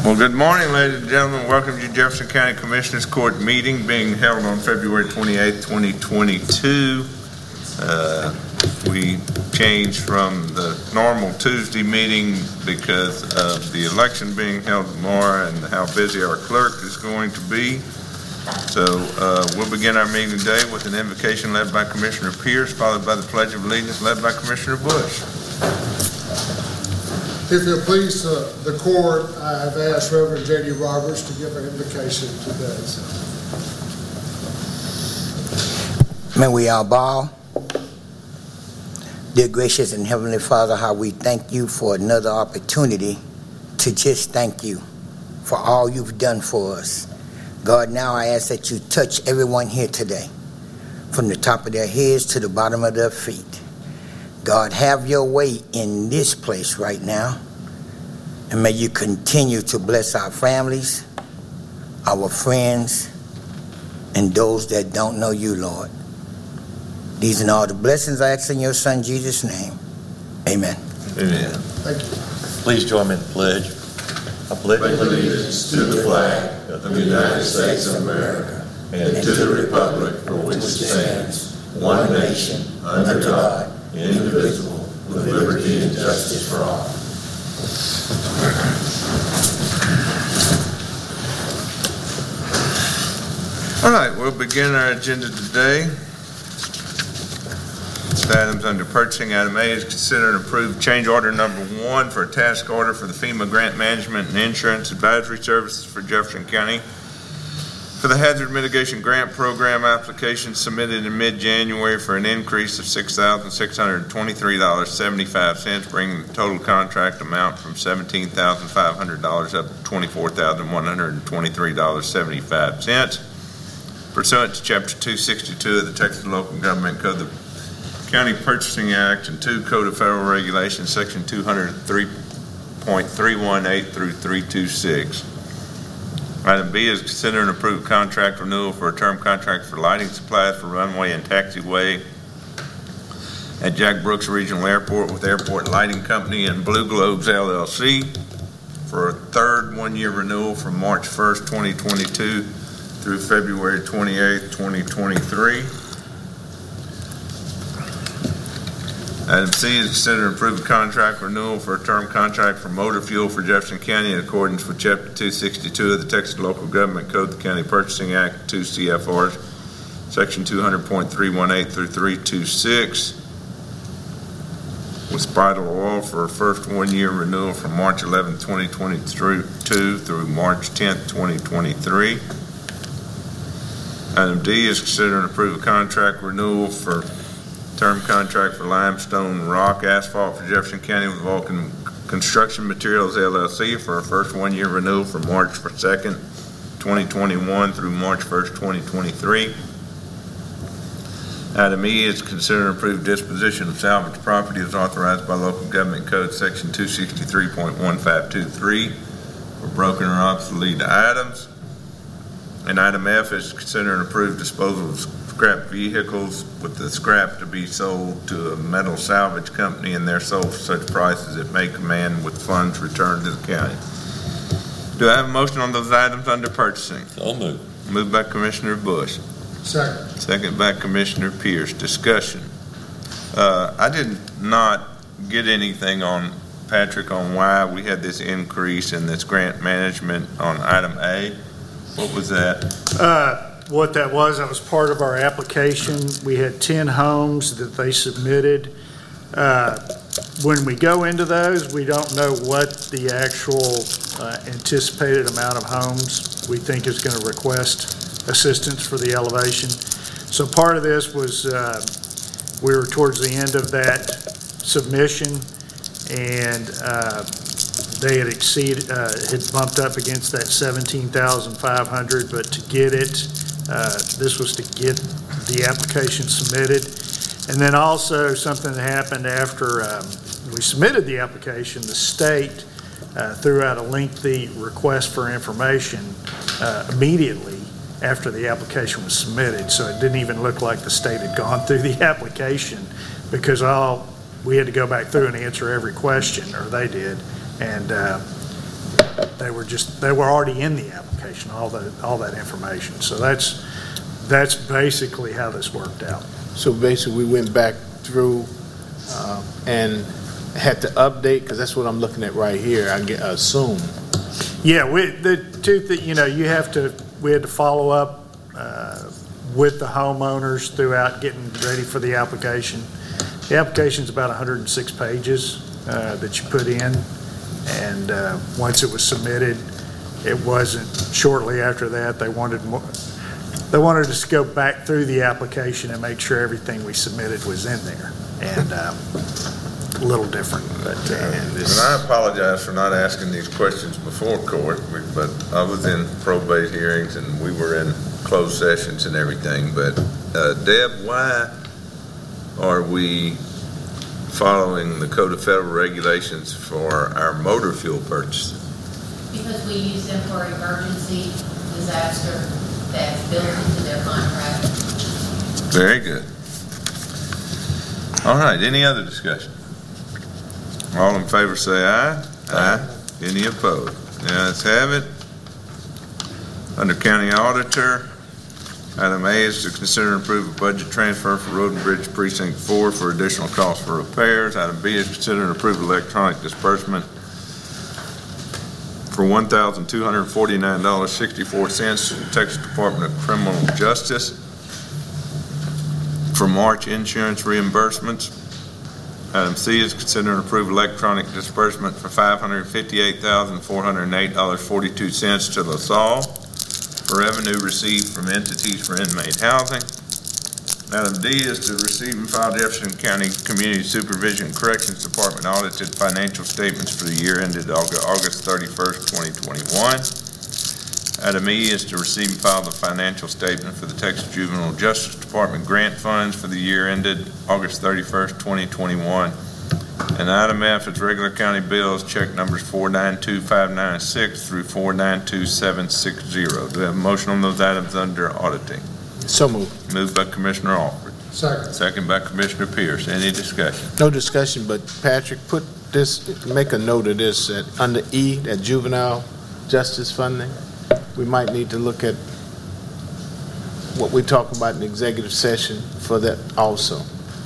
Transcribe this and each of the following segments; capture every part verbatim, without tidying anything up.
Well, good morning, ladies and gentlemen. Welcome to Jefferson County Commissioners Court meeting being held on February twenty-eighth, twenty twenty-two. Uh, we changed from the normal Tuesday meeting because of the election being held tomorrow and how busy our clerk is going to be. So uh, we'll begin our meeting today with an invocation led by Commissioner Pierce, followed by the Pledge of Allegiance led by Commissioner Bush. If you'll please uh, the court, I have asked Reverend J D Roberts to give an invocation today. May we all bow. Dear gracious and heavenly Father, how we thank you for another opportunity to just thank you for all you've done for us. God, now I ask that you touch everyone here today, from the top of their heads to the bottom of their feet. God, have your way in this place right now, and may you continue to bless our families, our friends, and those that don't know you, Lord. These and all the blessings I ask in your Son, Jesus' name. Amen. Amen. Thank you. Please join me in the pledge. I pledge allegiance to the flag of the United States of America and to the republic for which it stands, one nation, under God, indivisible, with liberty and justice for all. All right, we'll begin our agenda today. The items under purchasing. Item A is consider and approve change order number one for a task order for the FEMA Grant Management and Insurance Advisory Services for Jefferson County for the Hazard Mitigation Grant Program application submitted in mid-January for an increase of six thousand six hundred twenty-three dollars and seventy-five cents, bringing the total contract amount from seventeen thousand five hundred dollars up to twenty-four thousand one hundred twenty-three dollars and seventy-five cents. Pursuant to Chapter two sixty-two of the Texas Local Government Code, the County Purchasing Act, and two Code of Federal Regulations, Section two oh three point three one eight through three twenty-six. Item B is consider and approve contract renewal for a term contract for lighting supplies for runway and taxiway at Jack Brooks Regional Airport with Airport Lighting Company and Blue Globes L L C for a third one-year renewal from March first, twenty twenty-two through February twenty-eighth, twenty twenty-three. Item C is consider and approve a contract renewal for a term contract for motor fuel for Jefferson County in accordance with Chapter two sixty-two of the Texas Local Government Code, the County Purchasing Act, two C F Rs, Section two hundred point three one eight through three twenty-six, with Spital Oil for a first one-year renewal from March eleventh, twenty twenty-two through March tenth, twenty twenty-three. Item D is consider and approve a contract renewal for term contract for limestone rock asphalt for Jefferson County with Vulcan Construction Materials L L C for a first one-year renewal from March second, twenty twenty-one through March first, twenty twenty-three. Item E is consider and approve disposition of salvage property as authorized by Local Government Code Section two sixty-three point one five two three for broken or obsolete items. And item F is consider and approve disposal of scrap vehicles with the scrap to be sold to a metal salvage company and they're sold for such price as it may command with funds returned to the county. Do I have a motion on those items under purchasing? So moved. Moved by Commissioner Bush. Second. Second by Commissioner Pierce. Discussion. Uh, I did not get anything on, Patrick, on why we had this increase in this grant management on item A. What was that? Uh, what that was, that was part of our application. We had ten homes that they submitted. Uh, when we go into those, we don't know what the actual uh, anticipated amount of homes we think is going to request assistance for the elevation. So part of this was uh, we were towards the end of that submission, and uh, they had exceeded, uh, had bumped up against that seventeen thousand five hundred, but to get it, uh, this was to get the application submitted. And then also something that happened after um, we submitted the application, the state uh, threw out a lengthy request for information uh, immediately after the application was submitted. So it didn't even look like the state had gone through the application, because all we had to go back through and answer every question, or they did. And uh, They were just, they were already in the application, all the, all that information. So that's, that's basically how this worked out. So basically, we went back through uh, and had to update, because that's what I'm looking at right here, I get- I assume. Yeah, we, the two, thi- you know, you have to, we had to follow up uh, with the homeowners throughout getting ready for the application. The application's about one hundred six pages uh, that you put in, and uh, once it was submitted, it wasn't, shortly after that, they wanted more, they wanted us to go back through the application and make sure everything we submitted was in there, and um, a little different, but uh, And this, I apologize for not asking these questions before court, but I was in probate hearings and we were in closed sessions and everything. But uh, Deb, why are we following the Code of Federal Regulations for our motor fuel purchases? Because we use them for emergency disaster that's built into their contract. Very good. All right, any other discussion? All in favor say aye. Aye. Any opposed? The ayes have it. Under County Auditor, item A is to consider and approve a budget transfer for Road and Bridge Precinct Four for additional costs for repairs. Item B is consider and approve electronic disbursement for one thousand two hundred forty-nine dollars and sixty-four cents to the Texas Department of Criminal Justice for March insurance reimbursements. Item C is consider and approve electronic disbursement for five hundred fifty-eight thousand four hundred eight dollars and forty-two cents to LaSalle for revenue received from entities for inmate housing. Item D is to receive and file Jefferson County Community Supervision Corrections Department audited financial statements for the year ended August thirty-first, twenty twenty-one. Item E is to receive and file the financial statement for the Texas Juvenile Justice Department grant funds for the year ended August thirty-first, twenty twenty-one. And item F is regular county bills, check numbers four nine two five nine six through four nine two seven six zero. Do we have a motion on those items under auditing? So moved. Moved by Commissioner Alford, Second. second by Commissioner Pierce. Any discussion? No discussion, but Patrick, put this, make a note of this, that under E, that juvenile justice funding, we might need to look at what we're talking about in executive session for that also.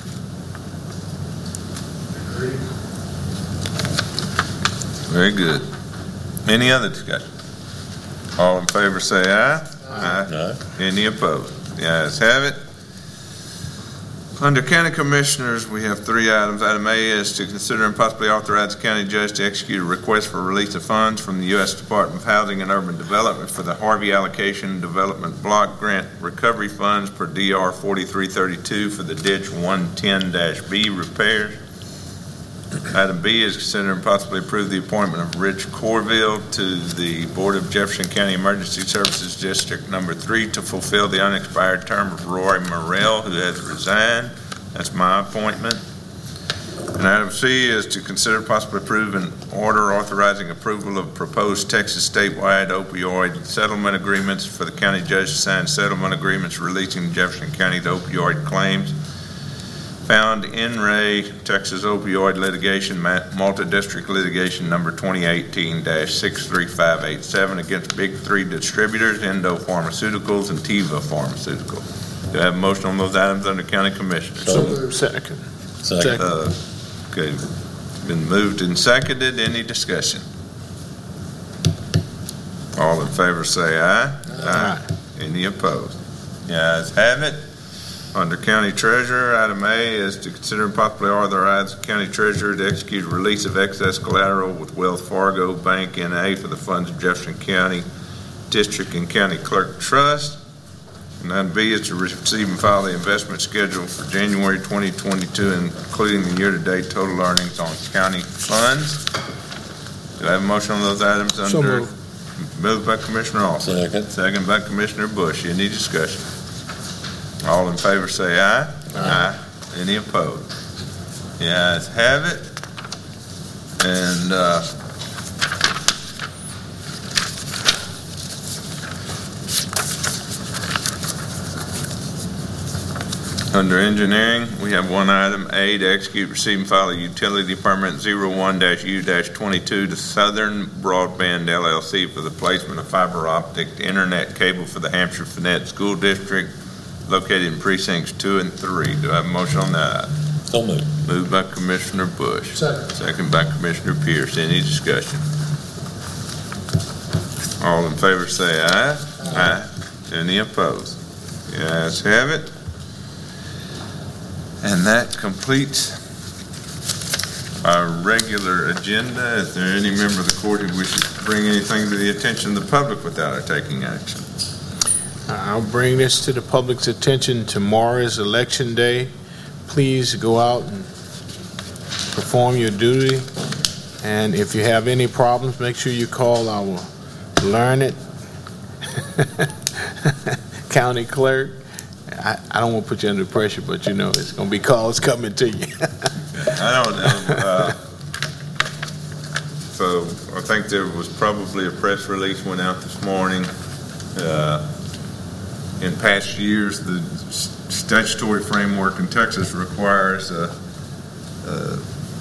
Very good. Any other discussion? All in favor say aye. Aye. Any opposed? The ayes have it. Under County Commissioners, we have three items. Item A is to consider and possibly authorize the county judge to execute a request for release of funds from the U S Department of Housing and Urban Development for the Harvey Allocation Development Block Grant Recovery Funds per D R forty-three thirty-two for the ditch one ten B repairs. Item B is consider and possibly approve the appointment of Rich Corville to the Board of Jefferson County Emergency Services District Number Three to fulfill the unexpired term of Roy Morrell, who has resigned. That's my appointment. And item C is to consider possibly approve an order authorizing approval of proposed Texas statewide opioid settlement agreements for the county judge to sign settlement agreements releasing Jefferson County's opioid claims found in Ray, Texas opioid litigation, multi-district litigation number twenty eighteen dash six three five eight seven against Big Three Distributors, Endo Pharmaceuticals, and Teva Pharmaceuticals. Do I have a motion on those items under County Commissioners? So moved. Second. Second. Uh, Okay, been moved and seconded. Any discussion? All in favor say aye. Aye. Any opposed? The ayes have it. Under County Treasurer, item A is to consider and possibly authorize the County Treasurer to execute a release of excess collateral with Wells Fargo Bank N A for the funds of Jefferson County District and County Clerk Trust. And item B is to receive and file the investment schedule for January twenty twenty-two, including the year-to-date total earnings on county funds. Do I have a motion on those items So under? moved. Moved by Commissioner Alford. Second. Second by Commissioner Bush. Any discussion? All in favor say aye. Aye. Any opposed? The ayes have it. And, uh, Under engineering, we have one item, A, to execute, receive, and file a utility permit zero one U twenty-two to Southern Broadband L L C for the placement of fiber optic internet cable for the Hampshire Finette School District located in precincts two and three. Do I have a motion on that? So moved. Moved by Commissioner Bush. Second. Second by Commissioner Pierce. Any discussion? All in favor say aye. Aye. Any opposed? The ayes have it. And that completes our regular agenda. Is there any member of the court who wishes to bring anything to the attention of the public without our taking action? I'll bring this to the public's attention. Tomorrow is Election Day. Please go out and perform your duty. And if you have any problems, make sure you call our learned county clerk. I, I don't want to put you under pressure, but you know it's going to be calls coming to you. I don't know. Uh, so I think there was probably a press release went out this morning. Uh, in past years, the statutory framework in Texas requires a, a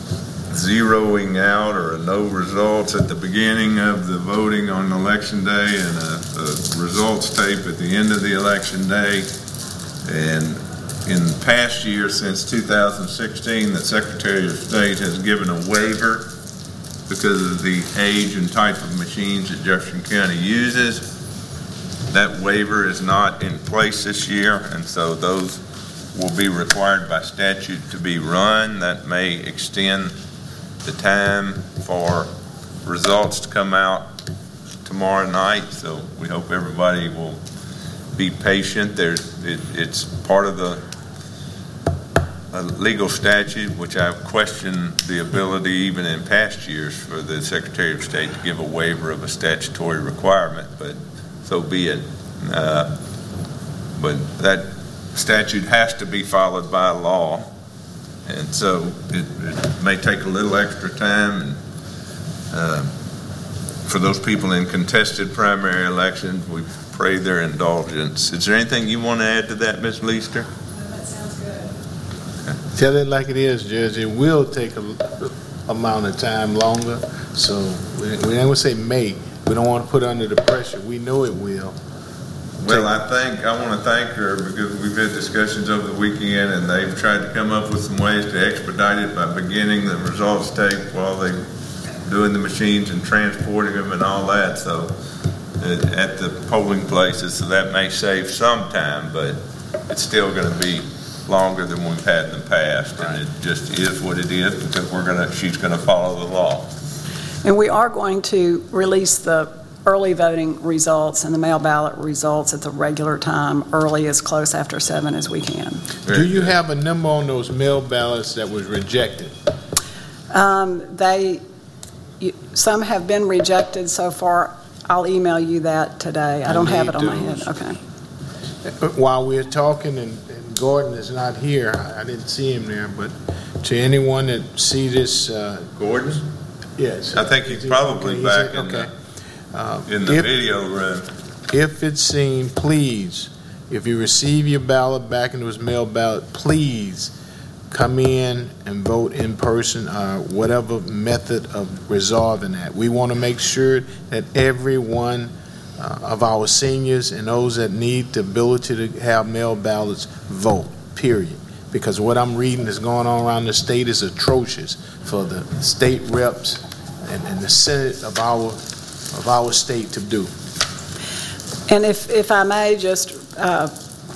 zeroing out or a no results at the beginning of the voting on election day and a, a results tape at the end of the election day. And in past years, since two thousand sixteen, the Secretary of State has given a waiver because of the age and type of machines that Jefferson County uses. That waiver is not in place this year, and so those will be required by statute to be run. That may extend the time for results to come out tomorrow night, so we hope everybody will be patient. There's, it, it's part of the uh, legal statute, which I've questioned the ability even in past years for the Secretary of State to give a waiver of a statutory requirement, but so be it. Uh, but that statute has to be followed by law, and so it, it may take a little extra time. And uh, for those people in contested primary elections, we pray their indulgence. Is there anything you want to add to that, Miz Leister? No, that sounds good. Okay. Tell it like it is, Judge. It will take a amount of time longer, so we, we ain't gonna say may. We don't want to put her under the pressure. We know it will. Well, I think, I want to thank her because we've had discussions over the weekend and they've tried to come up with some ways to expedite it by beginning the results tape while they're doing the machines and transporting them and all that. So uh, at the polling places, so that may save some time, but it's still going to be longer than we've had in the past. And it just is what it is because we're going to, she's going to follow the law. And we are going to release the early voting results and the mail ballot results at the regular time, early as close after seven as we can. Do you have a number on those mail ballots that was rejected? Um, they, you, some have been rejected so far. I'll email you that today. I don't I have it on need my head. those. Okay. While we're talking, and, and Gordon is not here, I, I didn't see him there, but to anyone that see this, uh, Gordon? yes. I think he's probably okay, back he's- in okay. the, Uh, in the if- video room. If it's seen, please, if you receive your ballot back into his mail ballot, please come in and vote in person, or whatever method of resolving that. We want to make sure that every one uh, of our seniors and those that need the ability to have mail ballots vote, period. Because what I'm reading is going on around the state is atrocious for the state reps and, and the Senate of our of our state to do. And if, if I may just uh,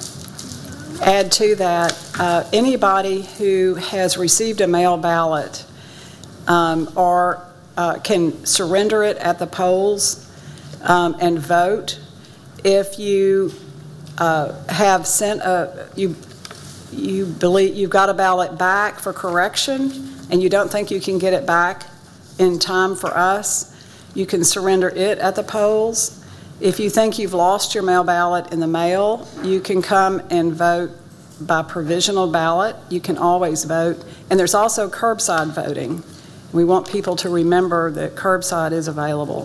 add to that, uh, anybody who has received a mail ballot um, or uh, can surrender it at the polls um, and vote. If you uh, have sent a, you, you believe you've got a ballot back for correction and you don't think you can get it back in time for us, you can surrender it at the polls. If you think you've lost your mail ballot in the mail, you can come and vote by provisional ballot. You can always vote. And there's also curbside voting. We want people to remember that curbside is available.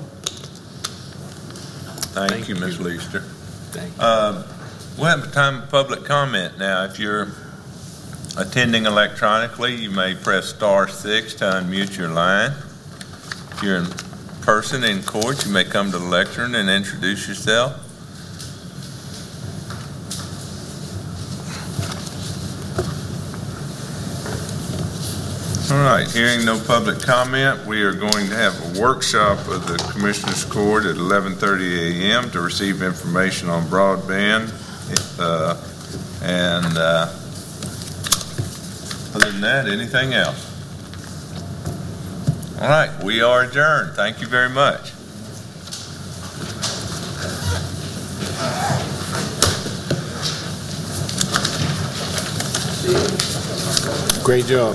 Thank, Thank you, Miz you. Leister. Thank you. Um, we'll have a time of public comment now. If you're attending electronically, you may press star six to unmute your line. If you're in person in court, you may come to the lectern and introduce yourself. All right, hearing no public comment, we are going to have a workshop of the Commissioners Court at eleven thirty a m to receive information on broadband. Uh, and uh, other than that, anything else? All right, we are adjourned. Thank you very much. Great job.